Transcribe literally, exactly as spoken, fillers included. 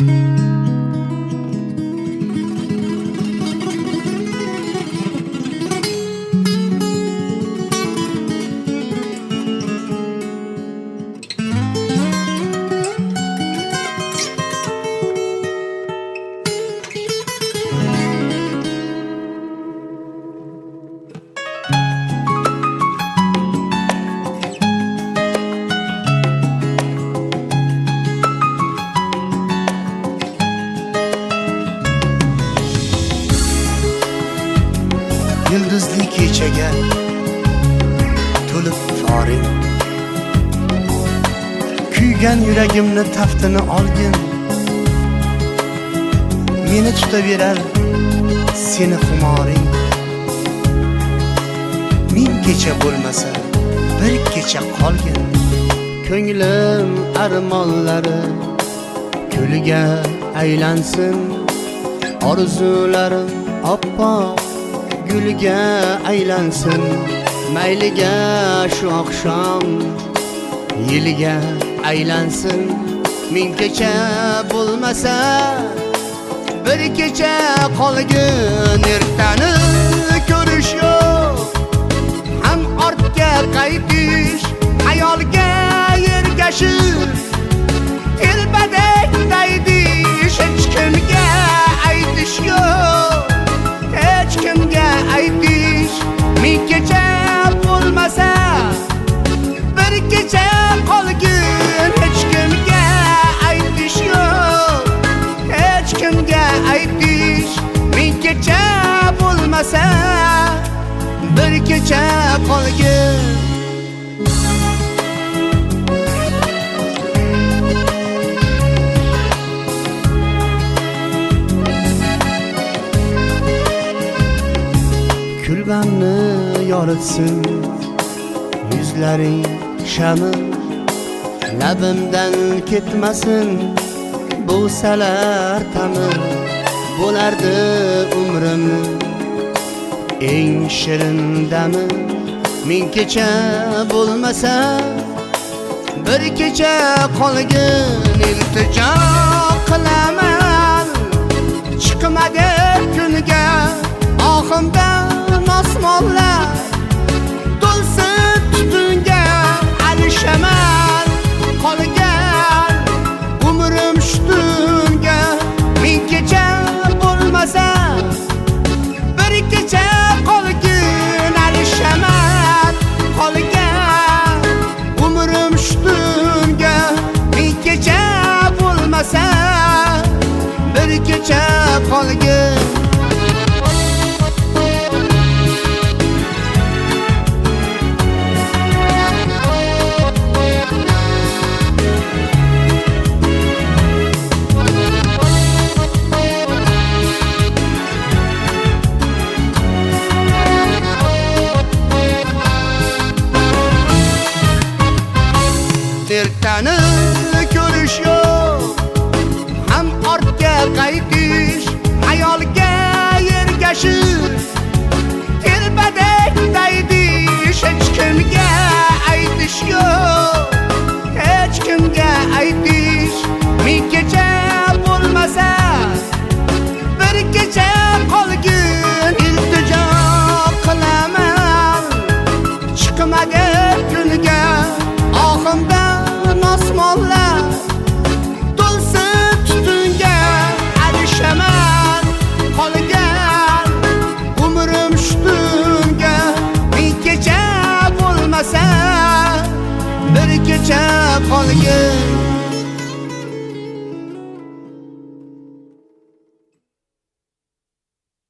Yulduzli kechaga to'lib foring, kuygan yuragimni taftini olgin. Meni tutaverar seni xumoring. Ming kecha bo'lmasa bir kecha qolgin. Ko'nglim armonlari ko'liga aylansin, orzularim oppoq gulga aylansin. Mayliga shu oqshom yiliga aylansin. Ming kecha bo'lmasa bir kecha qolgin. Ertani ko'rish yo'q, ham ortga qaytish, hayolga ergashish, telbadek daydish. Hech kimga aytish yo'q, hech kimga aytish. Ming kecha bo'lmasa bir kecha qolgin. Hech kimga aytish yo'q, hech kimga aytish. Ming kecha bo'lmasa bir kecha qolgin. Kulbamni yoritsin yuzlaring shami, labimdan ketmasin bo'salar tami. Bo'lardi umrimni eng shirin dami. Ming kecha bo'lmasa bir kecha qolgin. Iltijo qilaman chiqma deb kunga, ohimdan osmonlar to'lsin tutunga. Alishaman qolgan umrim shtunga. Ming kecha bo'lmasa bir kecha qolgin. Alishaman qolgan umrim shtunga. Ming kecha bo'lmasa bir kecha qolgin. Ertani ko'rish yo'q, ham ortga qaytish, hayolga ergashish, telbadek daydish. Hech kimga aytish yo'q, hech kimga aytish. Ming kecha bo'lmasa bir kecha qolgin. Iltijo qilaman chiqma deb kunga, ohimdan osmonlar to'lsin tutunga. Alishaman qolgan umrim shtunga. Ming kecha bo'lmasa bir kecha qolgin.